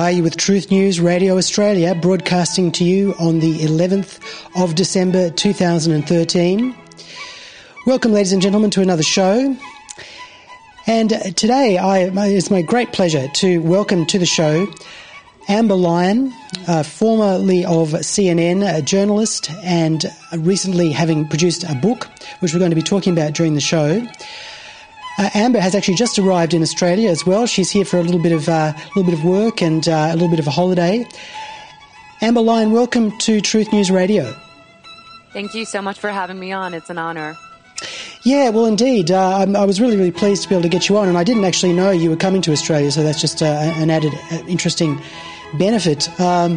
are you with Truth News Radio Australia, broadcasting to you on the 11th of December 2013. Welcome, ladies and gentlemen, to another show. And today it's my great pleasure to welcome to the show Amber Lyon, formerly of CNN, a journalist, and recently having produced a book, which we're going to be talking about during the show. Amber has actually just arrived in Australia as well. She's here for a little bit of work and a little bit of a holiday. Amber Lyon, welcome to Truth News Radio. Thank you so much for having me on. It's an honour. Yeah, well, indeed. I was really, really pleased to be able to get you on, and I didn't actually know you were coming to Australia, so that's just an added interesting benefit.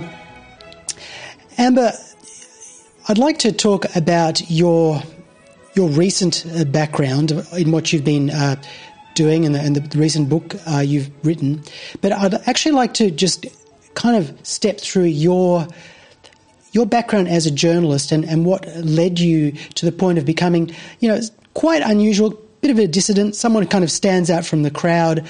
Amber, I'd like to talk about your recent background in what you've been doing and the recent book you've written. But I'd actually like to just kind of step through your background as a journalist and what led you to the point of becoming, quite unusual, bit of a dissident, someone who kind of stands out from the crowd.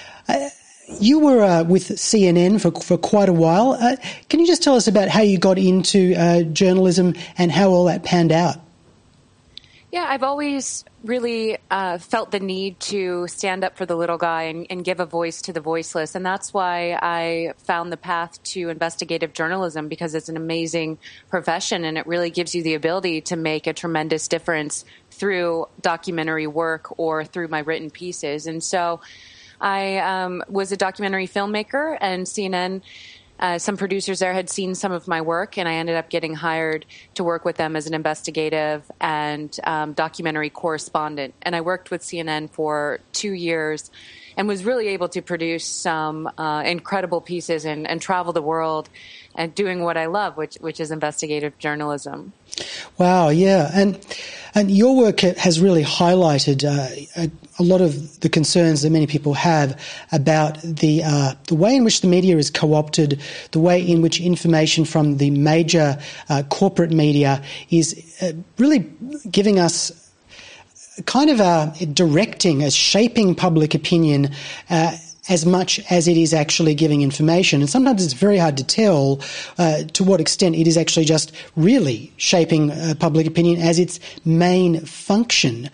You were with CNN for quite a while. Can you just tell us about how you got into journalism and how all that panned out? Yeah, I've always really felt the need to stand up for the little guy and give a voice to the voiceless. And that's why I found the path to investigative journalism, because it's an amazing profession and it really gives you the ability to make a tremendous difference through documentary work or through my written pieces. And so I was a documentary filmmaker, and CNN, some producers there had seen some of my work, and I ended up getting hired to work with them as an investigative and documentary correspondent. And I worked with CNN for 2 years and was really able to produce some incredible pieces and travel the world and doing what I love, which is investigative journalism. Wow, yeah. And your work has really highlighted a lot of the concerns that many people have about the way in which the media is co-opted, the way in which information from the major corporate media is really giving us kind of directing, shaping public opinion as much as it is actually giving information. And sometimes it's very hard to tell to what extent it is actually just really shaping public opinion as its main function.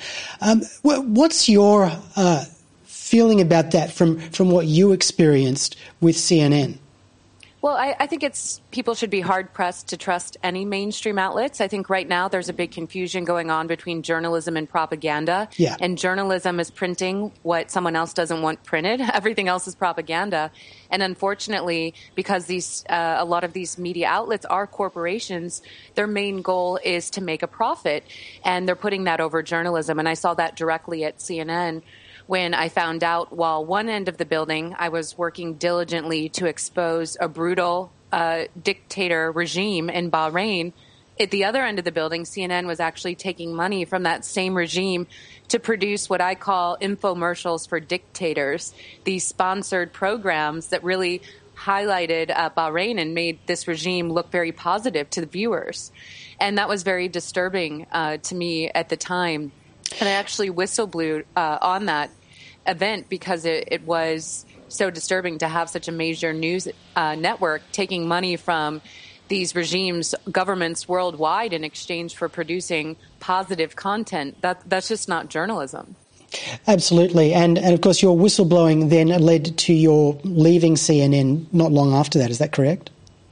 What's your feeling about that from what you experienced with CNN? Well, I think people should be hard-pressed to trust any mainstream outlets. I think right now there's a big confusion going on between journalism and propaganda. Yeah. And journalism is printing what someone else doesn't want printed. Everything else is propaganda. And unfortunately, because a lot of these media outlets are corporations, their main goal is to make a profit. And they're putting that over journalism. And I saw that directly at CNN, when I found out while one end of the building I was working diligently to expose a brutal dictator regime in Bahrain, at the other end of the building, CNN was actually taking money from that same regime to produce what I call infomercials for dictators, these sponsored programs that really highlighted Bahrain and made this regime look very positive to the viewers. And that was very disturbing to me at the time. And I actually whistleblew on that event because it was so disturbing to have such a major news network taking money from these regimes, governments worldwide, in exchange for producing positive content. That's just not journalism. Absolutely. And of course, your whistleblowing then led to your leaving CNN not long after that. Is that correct?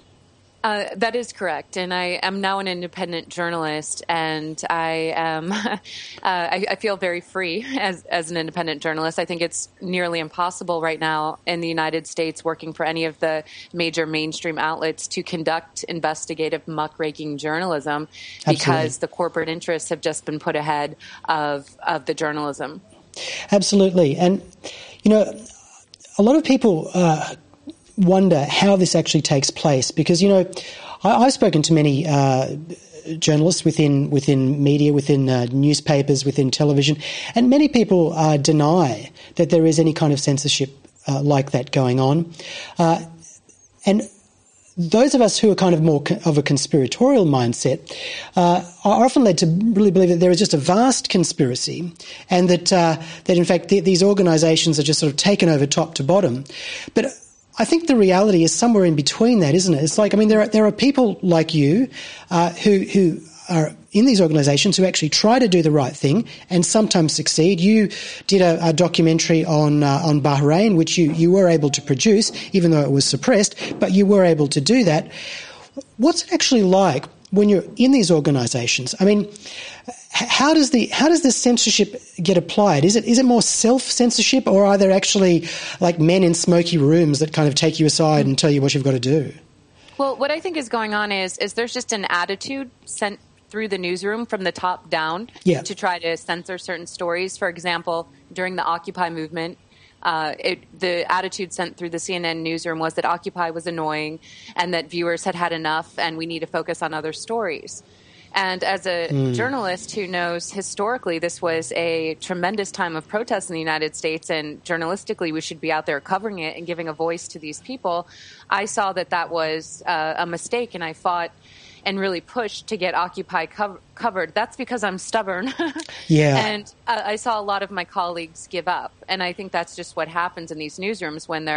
That is correct, and I am now an independent journalist, and I am. I feel very free as an independent journalist. I think it's nearly impossible right now in the United States, working for any of the major mainstream outlets, to conduct investigative muckraking journalism. Absolutely. Because the corporate interests have just been put ahead of the journalism. Absolutely, and a lot of people wonder how this actually takes place, because I've spoken to many journalists within media, within newspapers, within television, and many people deny that there is any kind of censorship like that going on, and those of us who are kind of more of a conspiratorial mindset are often led to really believe that there is just a vast conspiracy, and that in fact these organisations are just sort of taken over top to bottom. But I think the reality is somewhere in between that, isn't it? It's like, I mean, there are people like you who are in these organisations who actually try to do the right thing and sometimes succeed. You did a documentary on Bahrain, which you were able to produce, even though it was suppressed, but you were able to do that. What's it actually like when you're in these organisations? I mean, how does this censorship get applied? Is it more self-censorship, or are there actually like men in smoky rooms that kind of take you aside and tell you what you've got to do? Well, what I think is going on is there's just an attitude sent through the newsroom from the top down to try to censor certain stories. For example, during the Occupy movement, the attitude sent through the CNN newsroom was that Occupy was annoying and that viewers had enough and we need to focus on other stories. And as a journalist who knows historically this was a tremendous time of protest in the United States, and journalistically we should be out there covering it and giving a voice to these people, I saw that was a mistake, and I fought and really pushed to get Occupy covered. That's because I'm stubborn. Yeah. And I saw a lot of my colleagues give up. And I think that's just what happens in these newsrooms when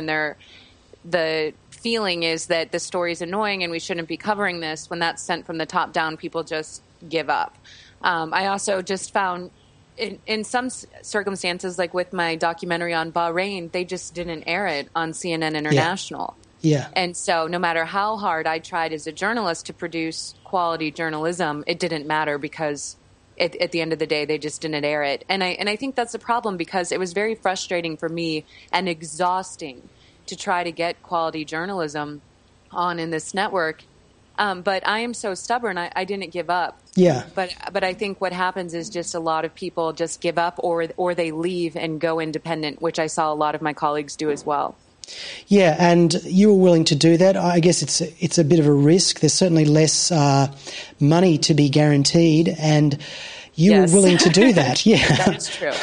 the feeling is that the story is annoying and we shouldn't be covering this. When that's sent from the top down, people just give up. I also just found in some circumstances, like with my documentary on Bahrain, they just didn't air it on CNN International. Yeah. And so no matter how hard I tried as a journalist to produce quality journalism, it didn't matter because at the end of the day, they just didn't air it. And I think that's a problem because it was very frustrating for me and exhausting to try to get quality journalism on in this network. But I am so stubborn, I didn't give up. Yeah. But I think what happens is just a lot of people just give up or they leave and go independent, which I saw a lot of my colleagues do as well. Yeah, and you were willing to do that. I guess it's a bit of a risk. There's certainly less money to be guaranteed, and you were willing to do that. Yeah, that is true.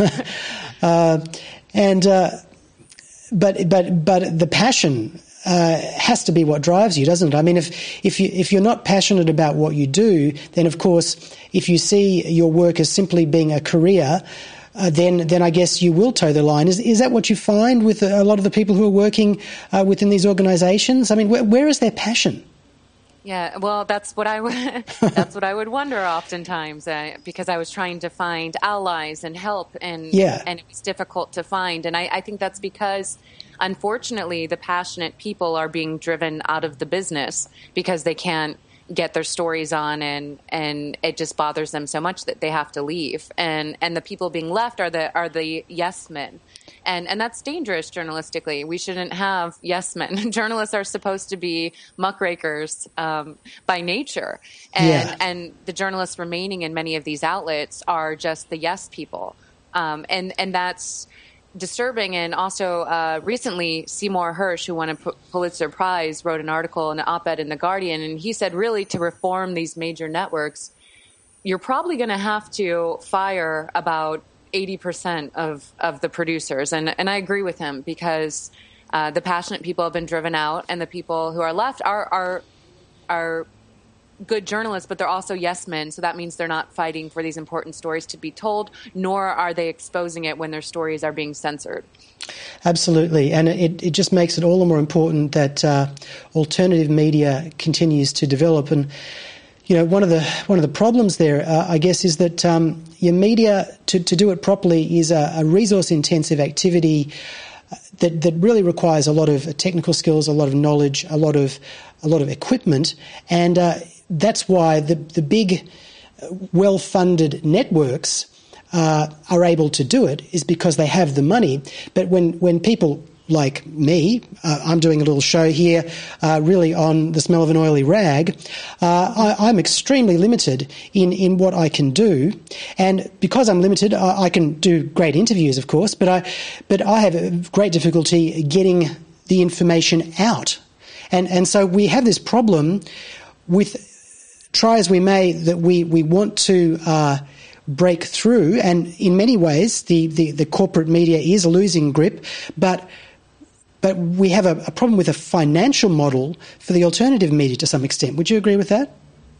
But the passion has to be what drives you, doesn't it? I mean, if you're not passionate about what you do, then of course, if you see your work as simply being a career, then I guess you will toe the line. Is that what you find with a lot of the people who are working within these organisations? I mean, where is their passion? Yeah, well, that's what I would wonder oftentimes because I was trying to find allies and help, and it was difficult to find. And I think that's because, unfortunately, the passionate people are being driven out of the business because they can't get their stories on, and it just bothers them so much that they have to leave. And the people being left are the yes men. And that's dangerous journalistically. We shouldn't have yes men. Journalists are supposed to be muckrakers by nature. And the journalists remaining in many of these outlets are just the yes people. And that's disturbing. And also recently, Seymour Hersh, who won a Pulitzer Prize, wrote an article, an op-ed in The Guardian, and he said, really, to reform these major networks, you're probably going to have to fire about 80% of the producers. And I agree with him because the passionate people have been driven out, and the people who are left are good journalists, but they're also yes men. So that means they're not fighting for these important stories to be told, nor are they exposing it when their stories are being censored. Absolutely. And it just makes it all the more important that alternative media continues to develop. And you know, one of the problems there, I guess, is that your media, to do it properly, is a resource-intensive activity that really requires a lot of technical skills, a lot of knowledge, a lot of equipment, and that's why the big, well-funded networks are able to do it, is because they have the money. But when people like me, I'm doing a little show here really on the smell of an oily rag, I'm extremely limited in what I can do. And because I'm limited, I can do great interviews, of course, but I have a great difficulty getting the information out. And so we have this problem with, try as we may, that we want to break through, and in many ways the corporate media is losing grip, but we have a problem with a financial model for the alternative media to some extent. Would you agree with that?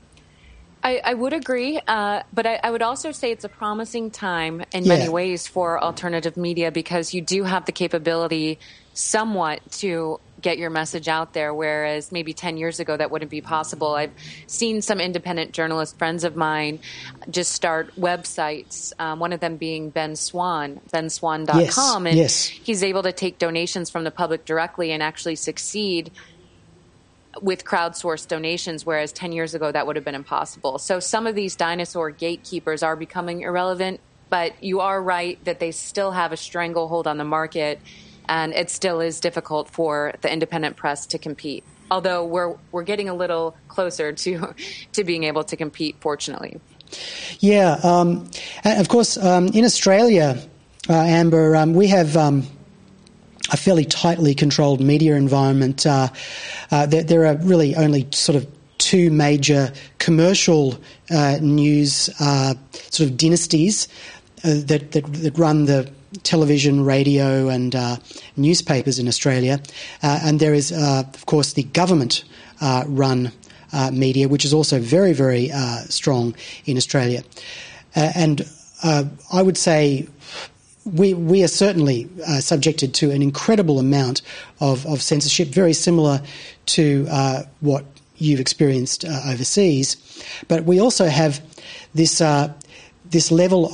I would agree, but I would also say it's a promising time in many ways for alternative media, because you do have the capability somewhat to get your message out there, whereas maybe 10 years ago that wouldn't be possible. I've seen some independent journalist friends of mine just start websites, one of them being Ben Swan, benswan.com, and he's able to take donations from the public directly and actually succeed with crowdsourced donations, whereas 10 years ago that would have been impossible. So some of these dinosaur gatekeepers are becoming irrelevant, but you are right that they still have a stranglehold on the market, and it still is difficult for the independent press to compete. Although we're getting a little closer to being able to compete, fortunately. Yeah, of course, in Australia, Amber, we have a fairly tightly controlled media environment. There are really only sort of two major commercial news sort of dynasties that run the television, radio and newspapers in Australia. And there is, of course, the government run media, which is also very, very strong in Australia. And I would say we are certainly subjected to an incredible amount of censorship, very similar to what you've experienced overseas. But we also have this level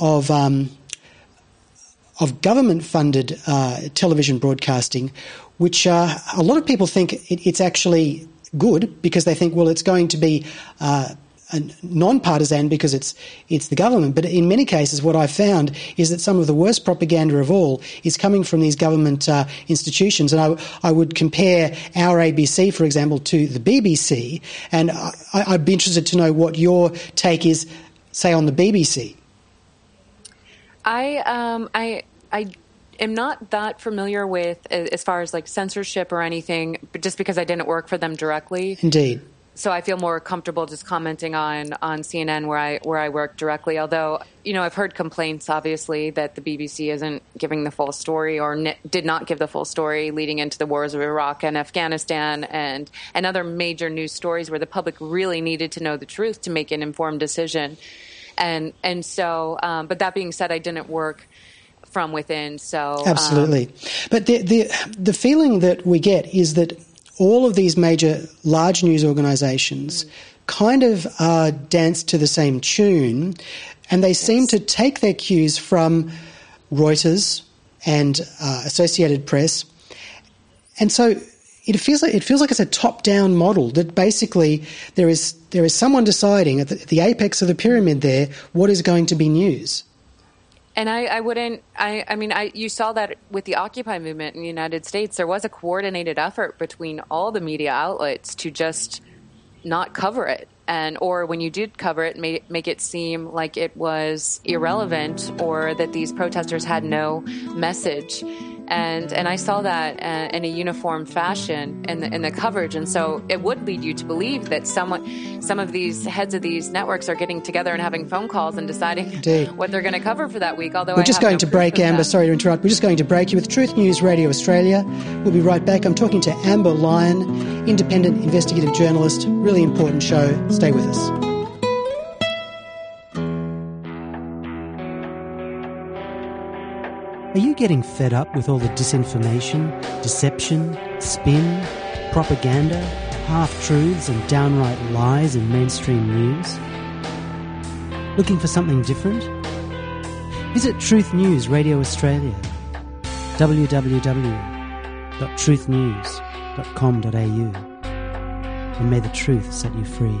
of government-funded television broadcasting, which a lot of people think it's actually good because they think, well, it's going to be non-partisan because it's the government. But in many cases, what I've found is that some of the worst propaganda of all is coming from these government institutions. And I would compare our ABC, for example, to the BBC. And I'd be interested to know what your take is, say, on the BBC. I am not that familiar with as far as like censorship or anything, but just because I didn't work for them directly. Indeed. So I feel more comfortable just commenting on CNN where I work directly. Although, I've heard complaints, obviously, that the BBC isn't giving the full story or did not give the full story leading into the wars of Iraq and Afghanistan and other major news stories where the public really needed to know the truth to make an informed decision. And so, but that being said, I didn't work from within. So absolutely, but the feeling that we get is that all of these major large news organisations kind of dance to the same tune, and they seem to take their cues from Reuters and Associated Press, and so. It feels like it's a top-down model that basically there is someone deciding at the apex of the pyramid there what is going to be news. And you saw that with the Occupy movement in the United States. There was a coordinated effort between all the media outlets to just not cover it, or when you did cover it, make it seem like it was irrelevant or that these protesters had no message. And I saw that in a uniform fashion in the coverage, and so it would lead you to believe that some of these heads of these networks are getting together and having phone calls and deciding what they're going to cover for that week. Although we're just going to break, Amber. Sorry to interrupt. We're just going to break you with Truth News Radio Australia. We'll be right back. I'm talking to Amber Lyon, independent investigative journalist. Really important show. Stay with us. Are you getting fed up with all the disinformation, deception, spin, propaganda, half-truths and downright lies in mainstream news? Looking for something different? Visit Truth News Radio Australia, www.truthnews.com.au, and may the truth set you free.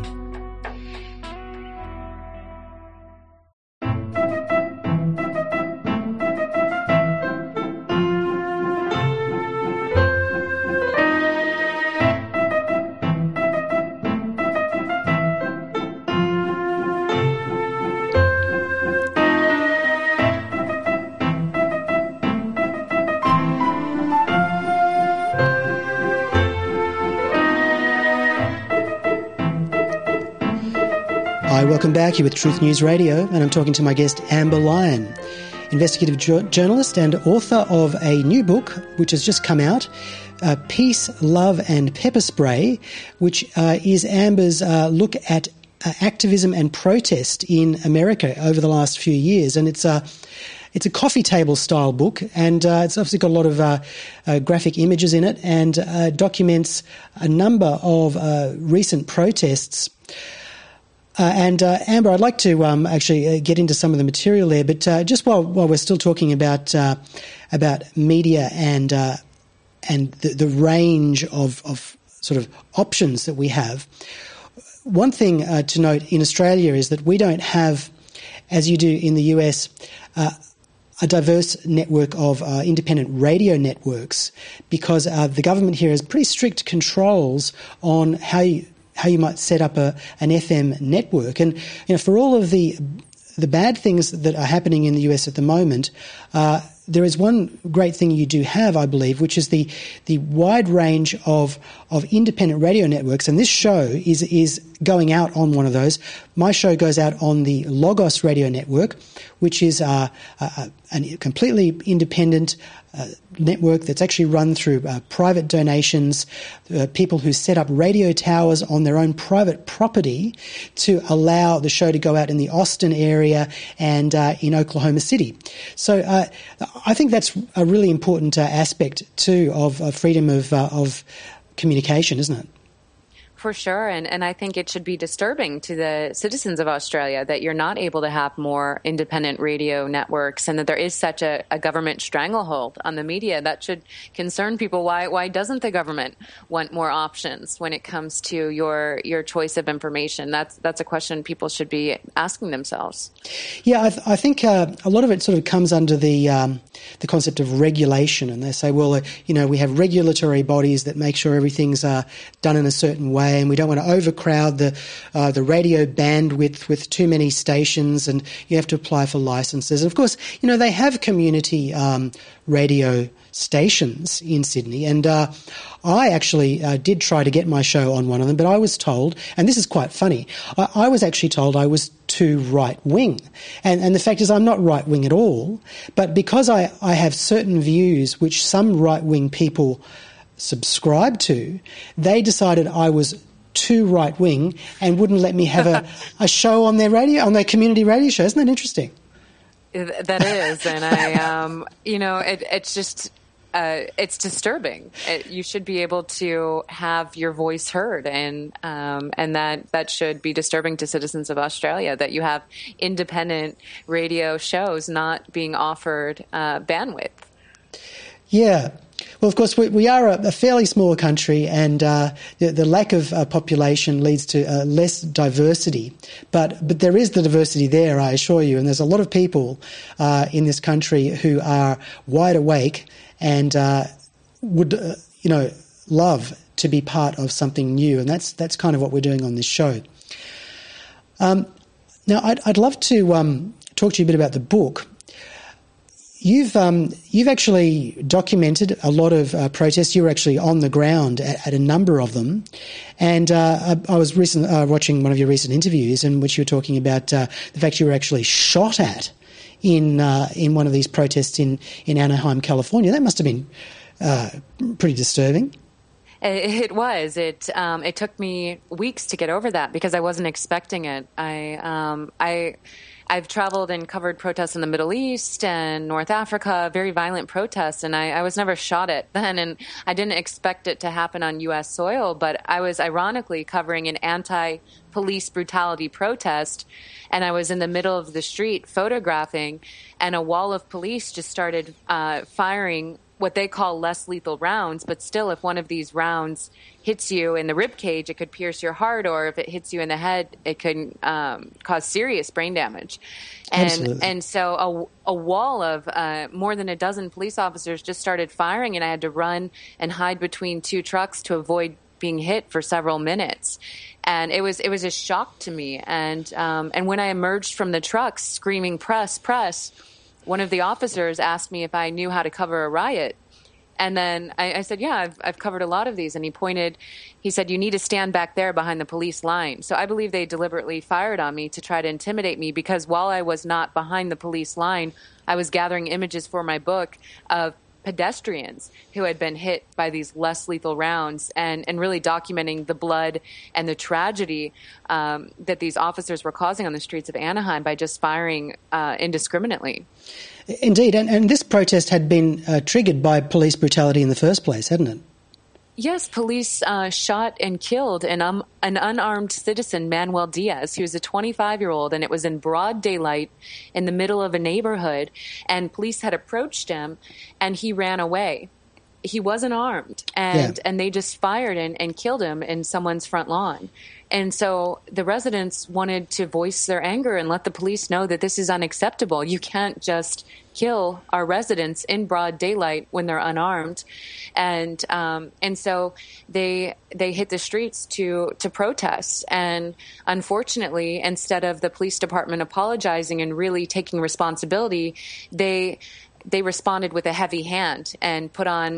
Welcome back. You're with Truth News Radio, and I'm talking to my guest, Amber Lyon, investigative journalist and author of a new book which has just come out, Peace, Love and Pepper Spray, which is Amber's look at activism and protest in America over the last few years. And it's it's a coffee table style book, and it's obviously got a lot of graphic images in it, and documents a number of recent protests. And Amber, I'd like to actually get into some of the material there, but just while we're still talking about media and the range of sort of options that we have, one thing to note in Australia is that we don't have, as you do in the US, a diverse network of independent radio networks, because the government here has pretty strict controls on how you might set up an FM network. And for all of the bad things that are happening in the US at the moment, there is one great thing you do have, I believe, which is the wide range of independent radio networks. And this show is going out on one of those. My show goes out on the Logos Radio Network, which is a completely independent network that's actually run through private donations, people who set up radio towers on their own private property to allow the show to go out in the Austin area and in Oklahoma City. So I think that's a really important aspect too of freedom of communication, isn't it? For sure. And I think it should be disturbing to the citizens of Australia that you're not able to have more independent radio networks, and that there is such a government stranglehold on the media. That should concern people. Why doesn't the government want more options when it comes to your choice of information? That's a question people should be asking themselves. Yeah, I think a lot of it sort of comes under the concept of regulation, and they say, well, we have regulatory bodies that make sure everything's done in a certain way, and we don't want to overcrowd the radio bandwidth with too many stations, and you have to apply for licenses. And of course, they have community radio stations in Sydney, and I actually did try to get my show on one of them, but I was told, and this is quite funny, I was actually told I was too right-wing. And the fact is I'm not right-wing at all, but because I have certain views which some right-wing people subscribe to, they decided I was too right-wing and wouldn't let me have a show on their community radio show. Isn't that interesting? That is, and it's just it's disturbing. You should be able to have your voice heard, and that should be disturbing to citizens of Australia, that you have independent radio shows not being offered bandwidth. Yeah. Well, of course, we are a fairly small country, and the lack of population leads to less diversity. But there is the diversity there, I assure you, and there's a lot of people in this country who are wide awake and would, love to be part of something new, and that's kind of what we're doing on this show. Now, I'd love to talk to you a bit about the book. You've actually documented a lot of protests. You were actually on the ground at a number of them, and I was watching one of your recent interviews in which you were talking about the fact you were actually shot at in one of these protests in Anaheim, California. That must have been pretty disturbing. It was. It took me weeks to get over that because I wasn't expecting it. I've traveled and covered protests in the Middle East and North Africa, very violent protests, and I was never shot at then, and I didn't expect it to happen on U.S. soil, but I was ironically covering an anti-police brutality protest, and I was in the middle of the street photographing, and a wall of police just started firing what they call less lethal rounds, but still, if one of these rounds hits you in the rib cage, it could pierce your heart, or if it hits you in the head, it could cause serious brain damage. And so a wall of more than a dozen police officers just started firing, and I had to run and hide between two trucks to avoid being hit for several minutes. And it was a shock to me. And when I emerged from the trucks screaming, "Press, press," one of the officers asked me if I knew how to cover a riot. And then I said, yeah, I've covered a lot of these. And he said, you need to stand back there behind the police line. So I believe they deliberately fired on me to try to intimidate me, because while I was not behind the police line, I was gathering images for my book of pedestrians who had been hit by these less lethal rounds, and really documenting the blood and the tragedy that these officers were causing on the streets of Anaheim by just firing indiscriminately. Indeed, and this protest had been triggered by police brutality in the first place, hadn't it? Yes, police shot and killed an unarmed citizen, Manuel Diaz. He was a 25-year-old, and it was in broad daylight in the middle of a neighborhood, and police had approached him, and he ran away. He wasn't armed, and they just fired and killed him in someone's front lawn. And so the residents wanted to voice their anger and let the police know that this is unacceptable. You can't just kill our residents in broad daylight when they're unarmed. And so they hit the streets to protest. And unfortunately, instead of the police department apologizing and really taking responsibility, they responded with a heavy hand and put on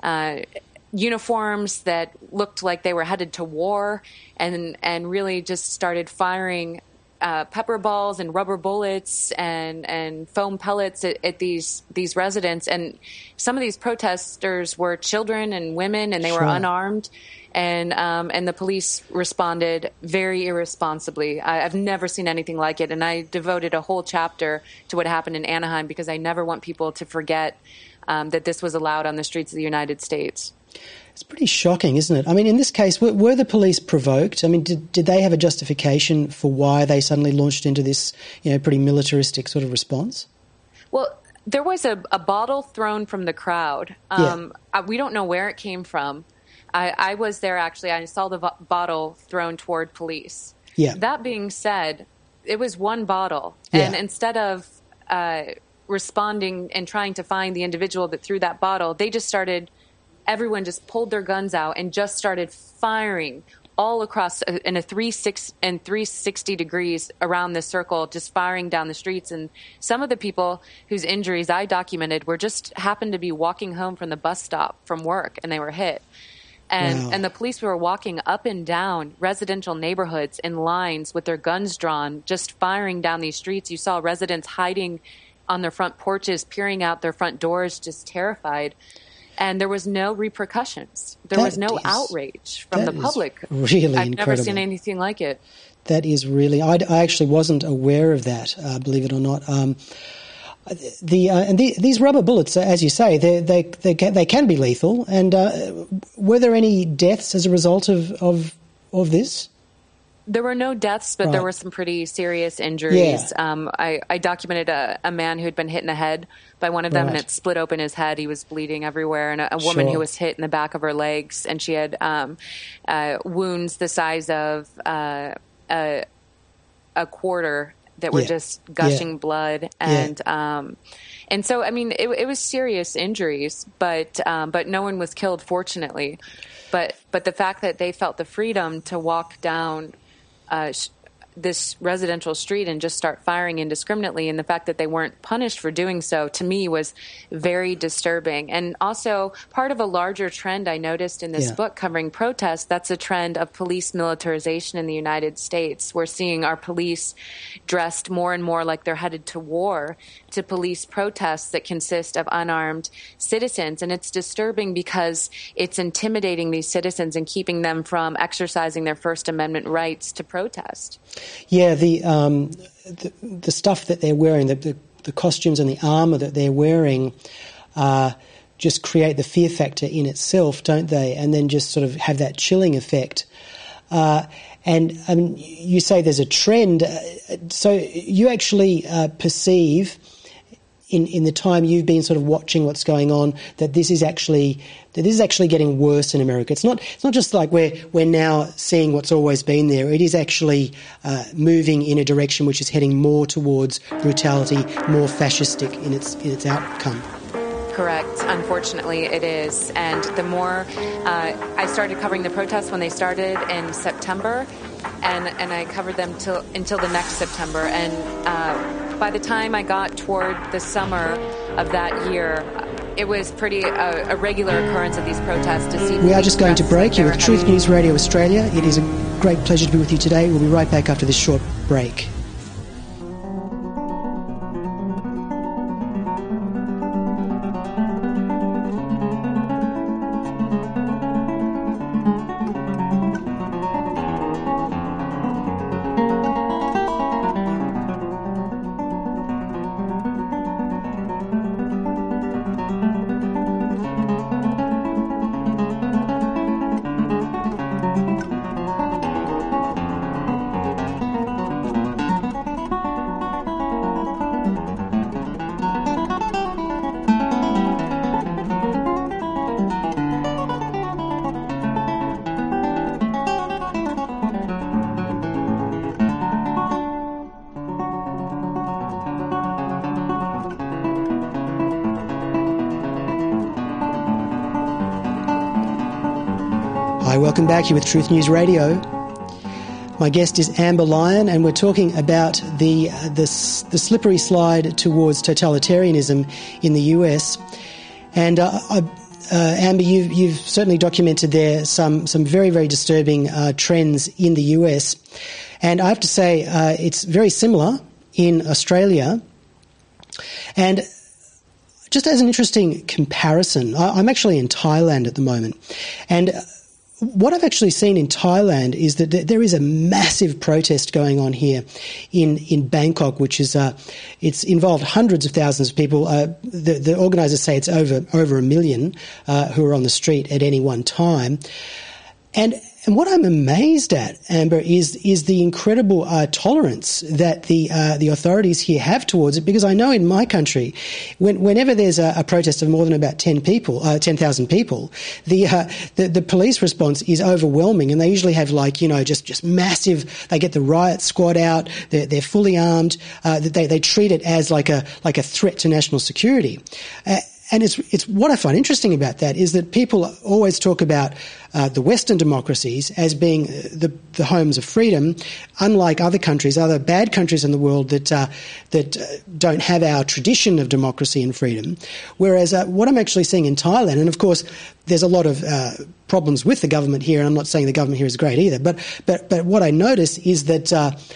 uniforms that looked like they were headed to war, and really just started firing pepper balls and rubber bullets and foam pellets at these residents. And some of these protesters were children and women, and they were unarmed. And the police responded very irresponsibly. I've never seen anything like it, and I devoted a whole chapter to what happened in Anaheim because I never want people to forget that this was allowed on the streets of the United States. It's pretty shocking, isn't it? I mean, in this case, were the police provoked? I mean, did they have a justification for why they suddenly launched into this, pretty militaristic sort of response? Well, there was a bottle thrown from the crowd. We don't know where it came from. I was there, actually. I saw the bottle thrown toward police. Yeah. That being said, it was one bottle. And instead of responding and trying to find the individual that threw that bottle, everyone just pulled their guns out and just started firing all across in a 360 degrees around this circle, just firing down the streets. And some of the people whose injuries I documented happened to be walking home from the bus stop from work, and they were hit. And the police were walking up and down residential neighborhoods in lines with their guns drawn, just firing down these streets. You saw residents hiding on their front porches, peering out their front doors, just terrified. And there was no repercussions. There was no outrage from the public. Really I've incredible. never seen anything like it. That is really. I actually wasn't aware of that, believe it or not. These rubber bullets, as you say, they can be lethal. And were there any deaths as a result of this? There were no deaths, but there were some pretty serious injuries. Yeah. I documented a man who had been hit in the head by one of them, and it split open his head. He was bleeding everywhere. And a woman who was hit in the back of her legs, and she had wounds the size of a quarter that were just gushing blood. And so, I mean, it was serious injuries, but no one was killed, fortunately. But the fact that they felt the freedom to walk down this residential street and just start firing indiscriminately, and the fact that they weren't punished for doing so, to me, was very disturbing. And also part of a larger trend I noticed in this book covering protests, that's a trend of police militarization in the United States. We're seeing our police dressed more and more like they're headed to war, to police protests that consist of unarmed citizens. And it's disturbing because it's intimidating these citizens and keeping them from exercising their First Amendment rights to protest. Yeah, the stuff that they're wearing, the costumes and the armour that they're wearing just create the fear factor in itself, don't they? And then just sort of have that chilling effect. And I mean, you say there's a trend. So you actually perceive in the time you've been sort of watching what's going on that this is actually getting worse in America. It's not just like we're now seeing what's always been there. It is actually moving in a direction which is heading more towards brutality, more fascistic in its outcome. Correct. Unfortunately, it is. And the more I started covering the protests when they started in September, and I covered them until the next September. And by the time I got toward the summer of that year, it was pretty a regular occurrence of these protests. We are just going to break here with Truth News Radio Australia. It is a great pleasure to be with you today. We'll be right back after this short break. Hi, welcome back. You're with Truth News Radio. My guest is Amber Lyon, and we're talking about the slippery slide towards totalitarianism in the US. And Amber, you've certainly documented there some very, very disturbing trends in the US. And I have to say, it's very similar in Australia. And just as an interesting comparison, I'm actually in Thailand at the moment. And what I've actually seen in Thailand is that there is a massive protest going on here in Bangkok, which is it's involved hundreds of thousands of people. The organisers say it's over 1 million who are on the street at any one time. And what I'm amazed at, Amber, is the incredible tolerance that the authorities here have towards it. Because I know in my country, whenever there's a protest of more than about 10,000 people, the police response is overwhelming, and they usually have just massive. They get the riot squad out. They're fully armed. They treat it as like a threat to national security. And it's what I find interesting about that is that people always talk about the Western democracies as being the homes of freedom, unlike other countries, other bad countries in the world that don't have our tradition of democracy and freedom. Whereas what I'm actually seeing in Thailand, and of course there's a lot of problems with the government here, and I'm not saying the government here is great either, but what I notice is that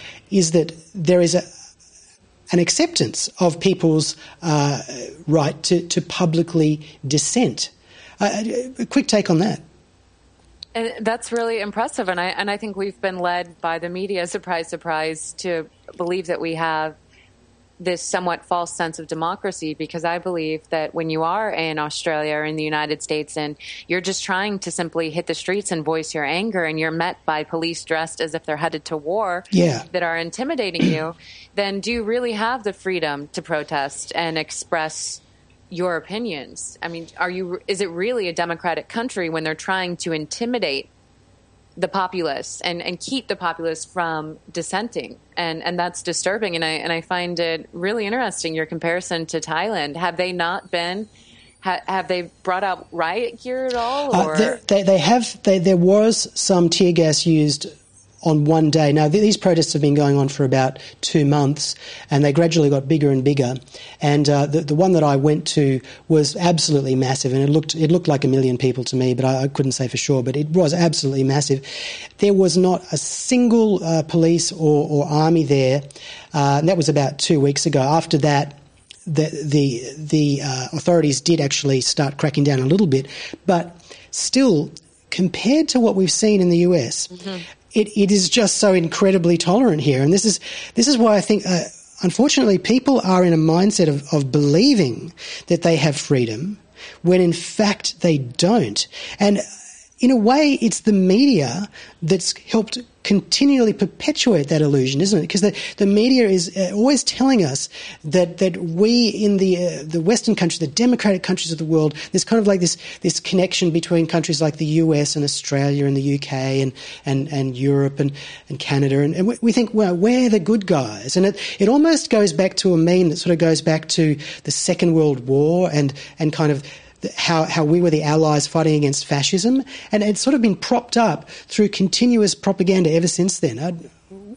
there is an acceptance of people's right to publicly dissent. A quick take on that. And that's really impressive, and I think we've been led by the media, surprise, surprise, to believe that we have this somewhat false sense of democracy, because I believe that when you are in Australia or in the United States and you're just trying to simply hit the streets and voice your anger, and you're met by police dressed as if they're headed to war that are intimidating you, then do you really have the freedom to protest and express your opinions? I mean, is it really a democratic country when they're trying to intimidate the populace and keep the populace from dissenting? And that's disturbing. And I find it really interesting, your comparison to Thailand. Have they not been, have they brought out riot gear at all? Or? They have. There was some tear gas used on one day. Now, these protests have been going on for about 2 months, and they gradually got bigger and bigger. And the one that I went to was absolutely massive, and it looked like 1 million people to me, but I couldn't say for sure. But it was absolutely massive. There was not a single police or army there. And that was about 2 weeks ago. After that, the authorities did actually start cracking down a little bit, but still, compared to what we've seen in the US. Mm-hmm. It is just so incredibly tolerant here. And this is why I think, unfortunately, people are in a mindset of believing that they have freedom when in fact they don't. And in a way, it's the media that's helped continually perpetuate that illusion, isn't it? Because the media is always telling us that we in the Western countries, the democratic countries of the world, there's kind of like this connection between countries like the US and Australia and the UK and Europe and Canada. And we think, well, we're the good guys. And it almost goes back to a meme that sort of goes back to the Second World War and kind of how we were the allies fighting against fascism, and it's sort of been propped up through continuous propaganda ever since then.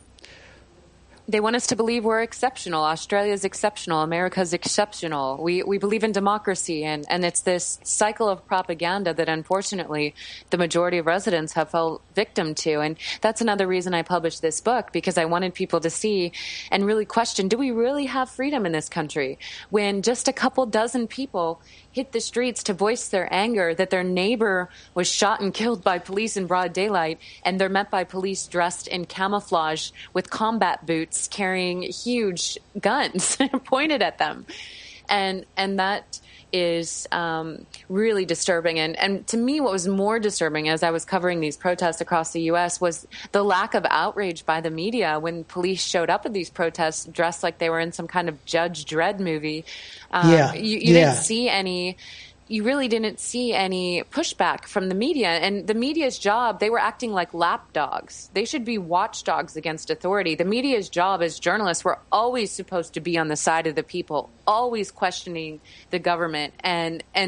They want us to believe we're exceptional. Australia's exceptional. America's exceptional. We believe in democracy, and it's this cycle of propaganda that unfortunately the majority of residents have fell victim to. And that's another reason I published this book, because I wanted people to see and really question, do we really have freedom in this country when just a couple dozen people hit the streets to voice their anger that their neighbor was shot and killed by police in broad daylight, and they're met by police dressed in camouflage with combat boots carrying huge guns pointed at them. And that is really disturbing. And to me, what was more disturbing as I was covering these protests across the U.S. was the lack of outrage by the media when police showed up at these protests dressed like they were in some kind of Judge Dredd movie. You didn't see any... You really didn't see any pushback from the media. And the media's job, they were acting like lapdogs. They should be watchdogs against authority. The media's job as journalists, we're always supposed to be on the side of the people, always questioning the government and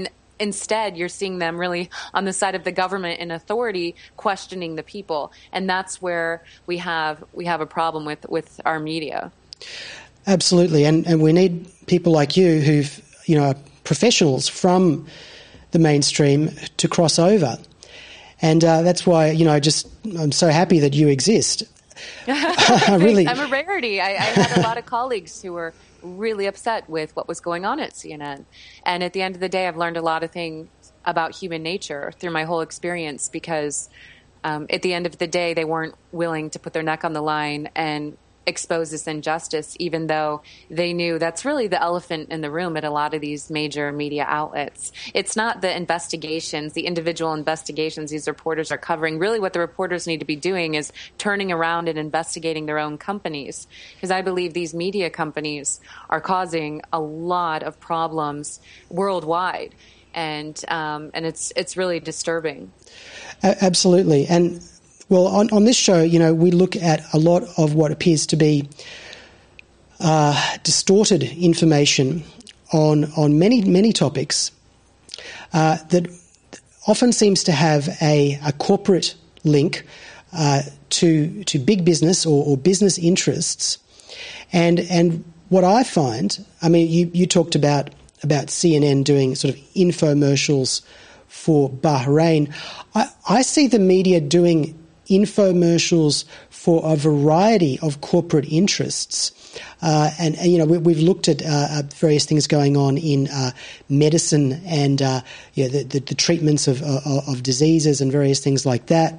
instead, you're seeing them really on the side of the government and authority questioning the people. And that's where we have a problem with our media. Absolutely. And we need people like you who've, are professionals from the mainstream to cross over. And that's why, I'm so happy that you exist. Really, I'm a rarity. I had a lot of colleagues who were really upset with what was going on at CNN. And at the end of the day, I've learned a lot of things about human nature through my whole experience because at the end of the day, they weren't willing to put their neck on the line and expose this injustice, even though they knew that's really the elephant in the room at a lot of these major media outlets. It's not the investigations, the individual investigations these reporters are covering. Really what the reporters need to be doing is turning around and investigating their own companies, because I believe these media companies are causing a lot of problems worldwide, and it's really disturbing. Absolutely. And well, on this show, we look at a lot of what appears to be distorted information on many topics that often seems to have a corporate link to big business or business interests. And what I find, you talked about CNN doing sort of infomercials for Bahrain. I see the media doing infomercials for a variety of corporate interests. And we've looked at various things going on in medicine and the treatments of diseases and various things like that.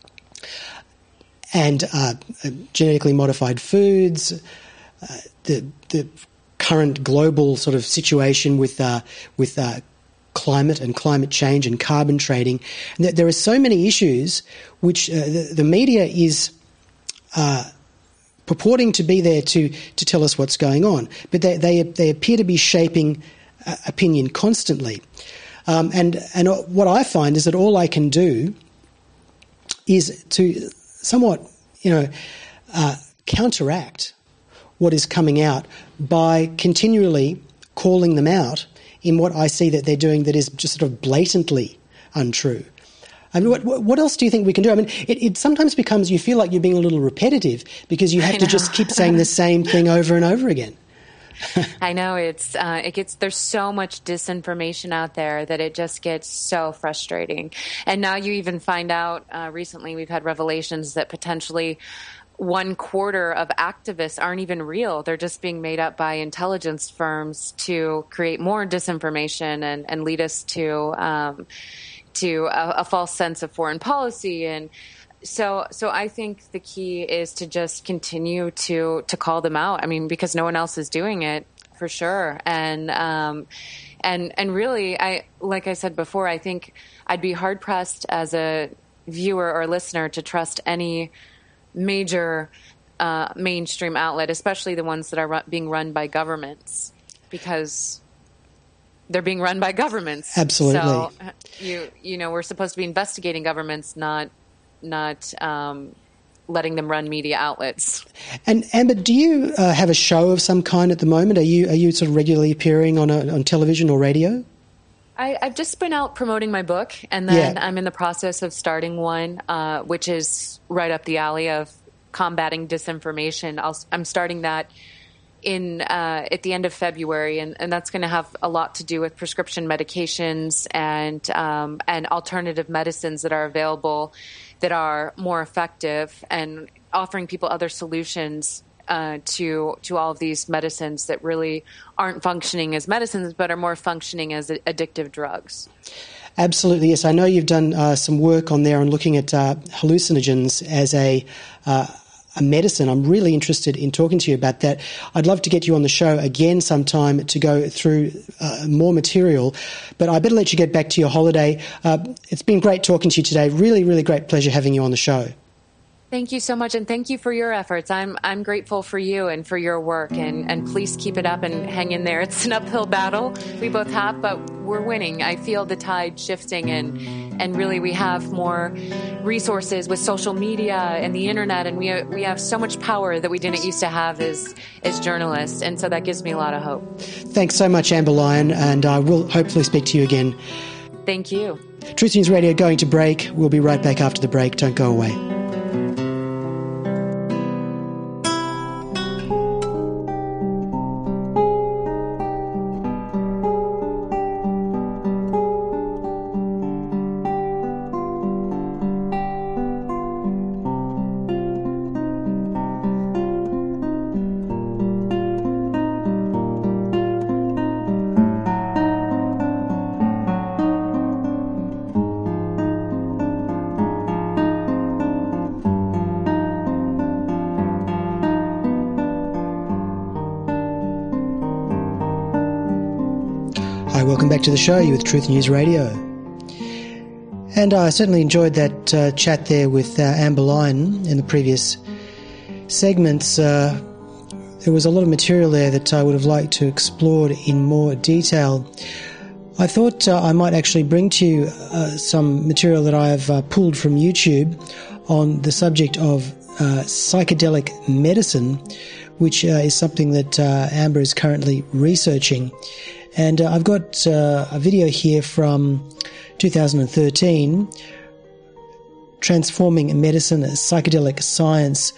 And genetically modified foods, the current global sort of situation with climate and climate change and carbon trading. And there are so many issues which the media is purporting to be there to tell us what's going on, but they appear to be shaping opinion constantly. And what I find is that all I can do is to somewhat, counteract what is coming out by continually calling them out in what I see that they're doing that is just sort of blatantly untrue. What else do you think we can do? It sometimes becomes, you feel like you're being a little repetitive because you have to just keep saying the same thing over and over again. I know there's so much disinformation out there that it just gets so frustrating. And now you even find out, recently we've had revelations that potentially 1/4 of activists aren't even real. They're just being made up by intelligence firms to create more disinformation and lead us to a false sense of foreign policy. And so I think the key is to just continue to call them out. Because no one else is doing it, for sure. And really, like I said before, I think I'd be hard pressed as a viewer or listener to trust any major mainstream outlet, especially the ones that are being run by governments, because they're being run by governments. Absolutely. So we're supposed to be investigating governments, not letting them run media outlets. And Amber, do you have a show of some kind at the moment? Are you sort of regularly appearing on television or radio? I've just been out promoting my book, and then I'm in the process of starting one, which is right up the alley of combating disinformation. I'm starting that at the end of February, and that's going to have a lot to do with prescription medications and alternative medicines that are available that are more effective, and offering people other solutions to all of these medicines that really aren't functioning as medicines but are more functioning as addictive drugs. Absolutely, yes. I know you've done some work on there on looking at hallucinogens as a medicine. I'm really interested in talking to you about that. I'd love to get you on the show again sometime to go through more material, but I better let you get back to your holiday. It's been great talking to you today. Really, really great pleasure having you on the show. Thank you so much, and thank you for your efforts. I'm grateful for you and for your work, and please keep it up and hang in there. It's an uphill battle we both have, but we're winning. I feel the tide shifting, and really we have more resources with social media and the internet, and we have so much power that we didn't used to have as journalists, and so that gives me a lot of hope. Thanks so much, Amber Lyon, and I will hopefully speak to you again Thank you. Truth News Radio going to break. We'll be right back after the break. Don't go away. Hi, welcome back to the show. You're with Truth News Radio. And I certainly enjoyed that chat there with Amber Lyon in the previous segments. There was a lot of material there that I would have liked to explore in more detail. I thought I might actually bring to you some material that I have pulled from YouTube on the subject of psychedelic medicine, which is something that Amber is currently researching. And I've got a video here from 2013, Transforming Medicine, Psychedelic Science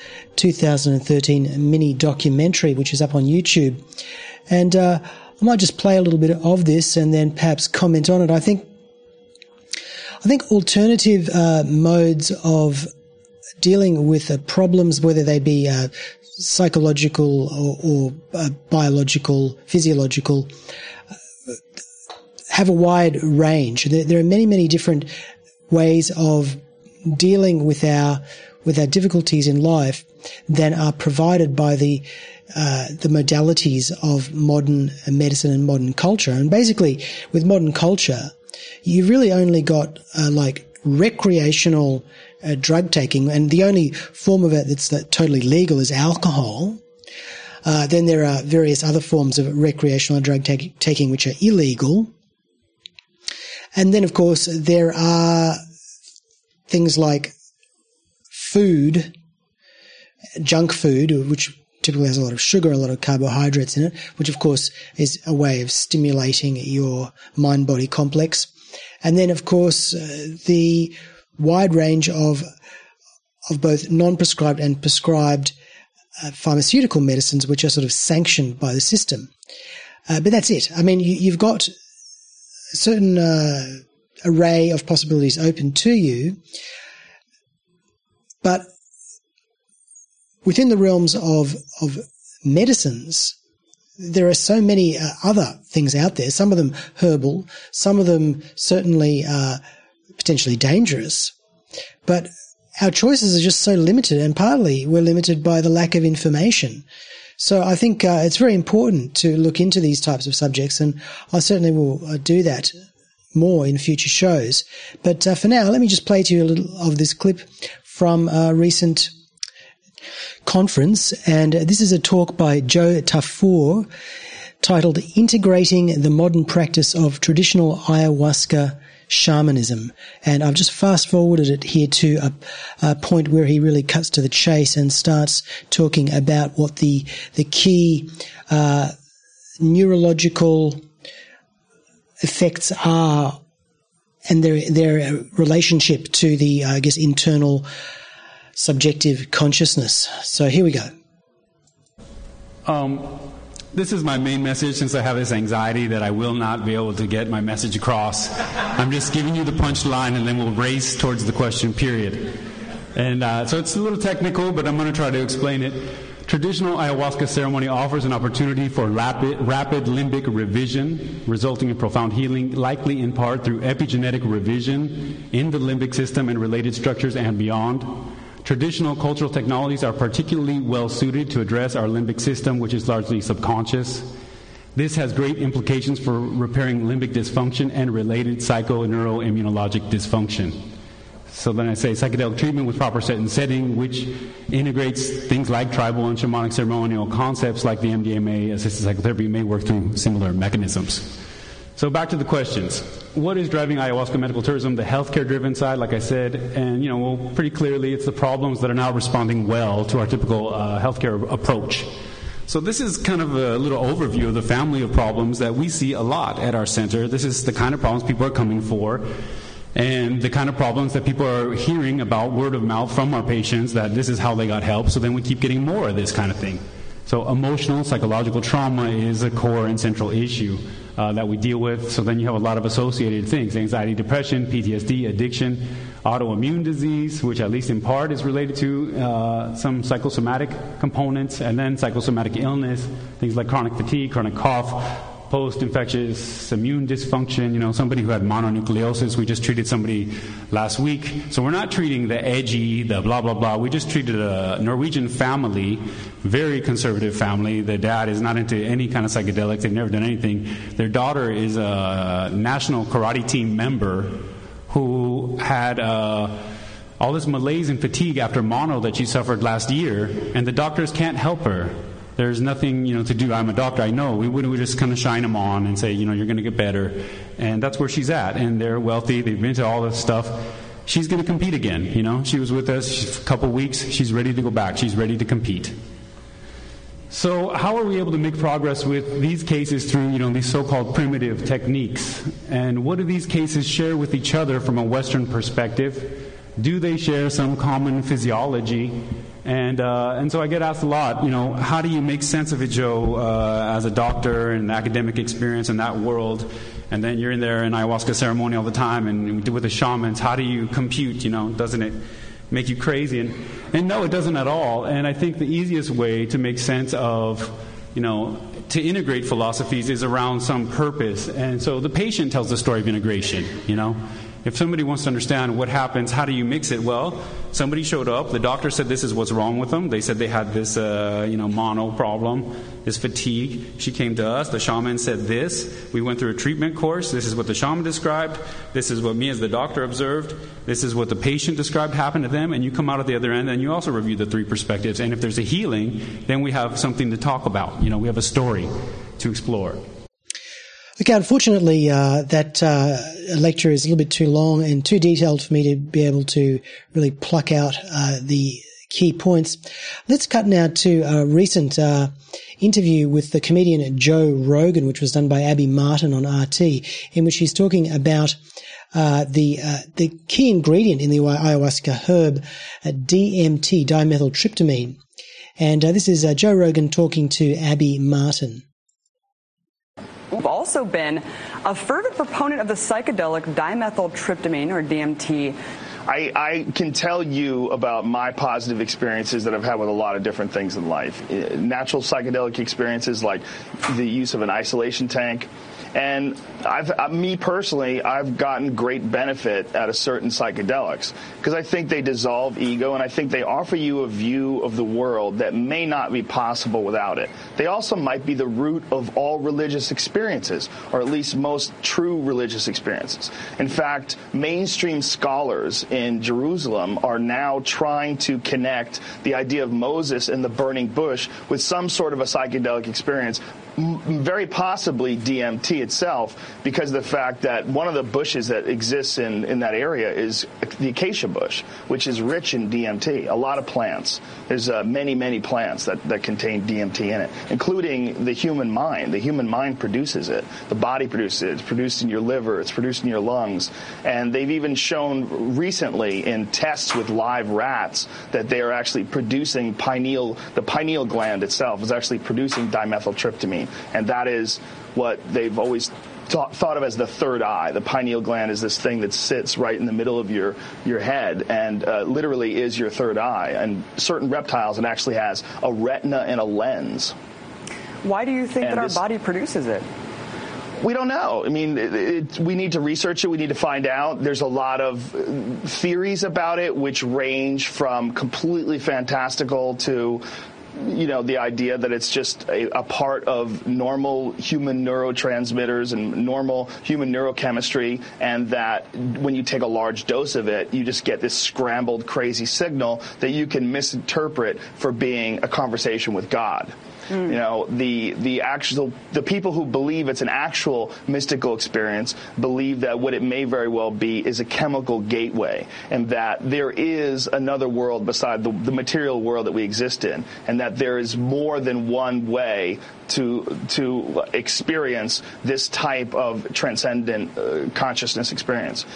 2013 mini documentary, which is up on YouTube. And I might just play a little bit of this and then perhaps comment on it. I think alternative modes of dealing with problems, whether they be psychological or biological, physiological, have a wide range. There are many, many different ways of dealing with our difficulties in life than are provided by the modalities of modern medicine and modern culture. And basically, with modern culture, you've really only got like recreational drug taking, and the only form of it that's totally legal is alcohol. Then there are various other forms of recreational drug taking which are illegal. And then, of course, there are things like food, junk food, which typically has a lot of sugar, a lot of carbohydrates in it, which, of course, is a way of stimulating your mind-body complex. And then, of course, the wide range of both non-prescribed and prescribed pharmaceutical medicines, which are sort of sanctioned by the system. But that's it. I mean, you've got a certain array of possibilities open to you, but within the realms of medicines, there are so many other things out there, some of them herbal, some of them certainly potentially dangerous, but our choices are just so limited, and partly we're limited by the lack of information. So I think it's very important to look into these types of subjects, and I certainly will do that more in future shows. But for now, let me just play to you a little of this clip from a recent conference, and this is a talk by Joe Tafur titled Integrating the Modern Practice of Traditional Ayahuasca Shamanism. And I've just fast-forwarded it here to a point where he really cuts to the chase and starts talking about what the key neurological effects are and their relationship to the, I guess, internal subjective consciousness. So here we go. This is my main message, since I have this anxiety that I will not be able to get my message across. I'm just giving you the punchline, and then we'll race towards the question period. And so it's a little technical, but I'm going to try to explain it. Traditional ayahuasca ceremony offers an opportunity for rapid limbic revision, resulting in profound healing, likely in part through epigenetic revision in the limbic system and related structures and beyond. Traditional cultural technologies are particularly well suited to address our limbic system, which is largely subconscious. This has great implications for repairing limbic dysfunction and related psychoneuroimmunologic dysfunction. So then I say psychedelic treatment with proper set and setting, which integrates things like tribal and shamanic ceremonial concepts like the MDMA-assisted psychotherapy, may work through similar mechanisms. So back to the questions. What is driving ayahuasca medical tourism? The healthcare-driven side, like I said, and pretty clearly it's the problems that are now responding well to our typical healthcare approach. So this is kind of a little overview of the family of problems that we see a lot at our center. This is the kind of problems people are coming for, and the kind of problems that people are hearing about word of mouth from our patients, that this is how they got help. So then we keep getting more of this kind of thing. So emotional, psychological trauma is a core and central issue that we deal with. So then you have a lot of associated things: anxiety, depression, PTSD, addiction, autoimmune disease, which at least in part is related to some psychosomatic components, and then psychosomatic illness, things like chronic fatigue, chronic cough, post-infectious immune dysfunction, somebody who had mononucleosis. We just treated somebody last week. So we're not treating the edgy, the blah, blah, blah. We just treated a Norwegian family, very conservative family. The dad is not into any kind of psychedelics. They've never done anything. Their daughter is a national karate team member who had all this malaise and fatigue after mono that she suffered last year, and the doctors can't help her. There's nothing, to do. I'm a doctor, I know. We just kind of shine them on and say, you're going to get better. And that's where she's at. And they're wealthy. They've been to all this stuff. She's going to compete again, She was with us a couple weeks. She's ready to go back. She's ready to compete. So how are we able to make progress with these cases through, these so-called primitive techniques? And what do these cases share with each other from a Western perspective? Do they share some common physiology? And so I get asked a lot, how do you make sense of it, Joe, as a doctor and academic experience in that world? And then you're in there in ayahuasca ceremony all the time and with the shamans. How do you compute, doesn't it make you crazy? And no, it doesn't at all. And I think the easiest way to make sense of, to integrate philosophies is around some purpose. And so the patient tells the story of integration, If somebody wants to understand what happens, how do you mix it? Well, somebody showed up. The doctor said this is what's wrong with them. They said they had this, mono problem, this fatigue. She came to us. The shaman said this. We went through a treatment course. This is what the shaman described. This is what me as the doctor observed. This is what the patient described happened to them. And you come out at the other end and you also review the three perspectives. And if there's a healing, then we have something to talk about. We have a story to explore. Okay, unfortunately, that lecture is a little bit too long and too detailed for me to be able to really pluck out the key points. Let's cut now to a recent interview with the comedian Joe Rogan, which was done by Abby Martin on RT, in which he's talking about the key ingredient in the ayahuasca herb, DMT, dimethyltryptamine. And this is Joe Rogan talking to Abby Martin. We've also been a fervent proponent of the psychedelic dimethyltryptamine, or DMT. I can tell you about my positive experiences that I've had with a lot of different things in life. Natural psychedelic experiences like the use of an isolation tank. And me personally, I've gotten great benefit out of certain psychedelics because I think they dissolve ego and I think they offer you a view of the world that may not be possible without it. They also might be the root of all religious experiences, or at least most true religious experiences. In fact, mainstream scholars in Jerusalem are now trying to connect the idea of Moses and the burning bush with some sort of a psychedelic experience, very possibly DMT itself, because of the fact that one of the bushes that exists in that area is the acacia bush, which is rich in DMT. A lot of plants. There's many, many plants that contain DMT in it, including the human mind. The human mind produces it. The body produces it. It's produced in your liver. It's produced in your lungs. And they've even shown recently in tests with live rats that they are actually producing the pineal gland itself is actually producing dimethyltryptamine. And that is what they've always thought of as the third eye. The pineal gland is this thing that sits right in the middle of your head and literally is your third eye. And certain reptiles, it actually has a retina and a lens. Why do you think that our body produces it? We don't know. I mean, we need to research it. We need to find out. There's a lot of theories about it, which range from completely fantastical to the idea that it's just a part of normal human neurotransmitters and normal human neurochemistry, and that when you take a large dose of it, you just get this scrambled, crazy signal that you can misinterpret for being a conversation with God. The people who believe it's an actual mystical experience believe that what it may very well be is a chemical gateway, and that there is another world beside the material world that we exist in, and that there is more than one way to experience this type of transcendent consciousness experience.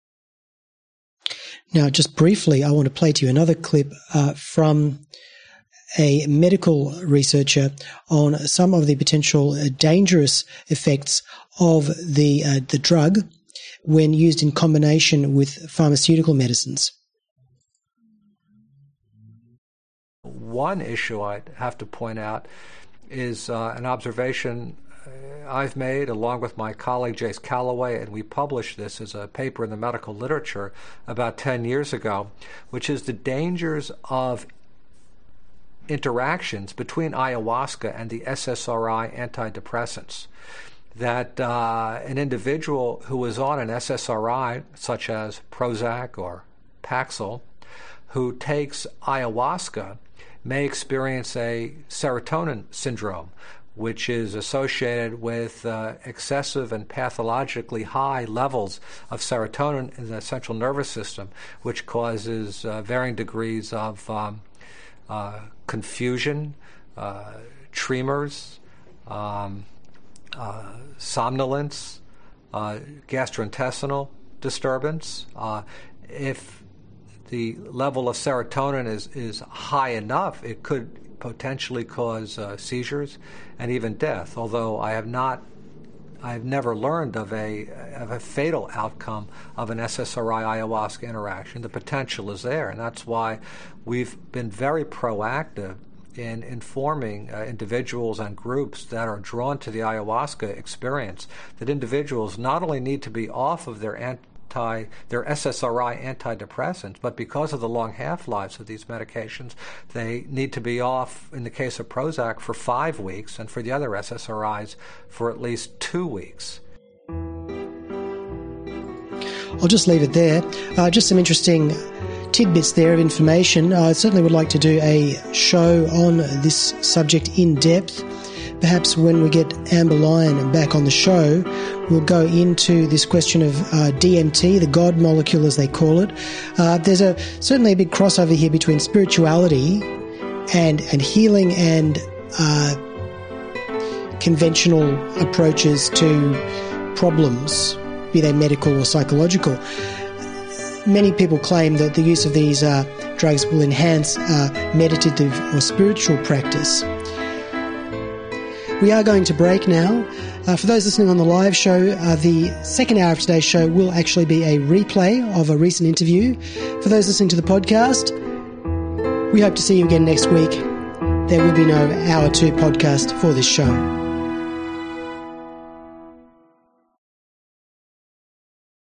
Now, just briefly, I want to play to you another clip from a medical researcher on some of the potential dangerous effects of the drug when used in combination with pharmaceutical medicines. One issue I'd have to point out is an observation I've made along with my colleague Jace Calloway, and we published this as a paper in the medical literature about 10 years ago, which is the dangers of interactions between ayahuasca and the SSRI antidepressants. That an individual who is on an SSRI, such as Prozac or Paxil, who takes ayahuasca may experience a serotonin syndrome, which is associated with excessive and pathologically high levels of serotonin in the central nervous system, which causes varying degrees of confusion, tremors, somnolence, gastrointestinal disturbance. If the level of serotonin is high enough, it could potentially cause seizures and even death. Although I have never learned of a fatal outcome of an SSRI ayahuasca interaction. The potential is there, and that's why we've been very proactive in informing individuals and groups that are drawn to the ayahuasca experience that individuals not only need to be off of their SSRI antidepressants, but because of the long half-lives of these medications, they need to be off, in the case of Prozac, for 5 weeks, and for the other SSRIs for at least 2 weeks. I'll just leave it there. Just some interesting tidbits there of information. I certainly would like to do a show on this subject in depth. Perhaps when we get Amber Lyon back on the show, we'll go into this question of DMT, the God molecule as they call it. There's certainly a big crossover here between spirituality and healing and conventional approaches to problems, be they medical or psychological. Many people claim that the use of these drugs will enhance meditative or spiritual practice. We are going to break now. For those listening on the live show, the second hour of today's show will actually be a replay of a recent interview. For those listening to the podcast, we hope to see you again next week. There will be no Hour 2 podcast for this show.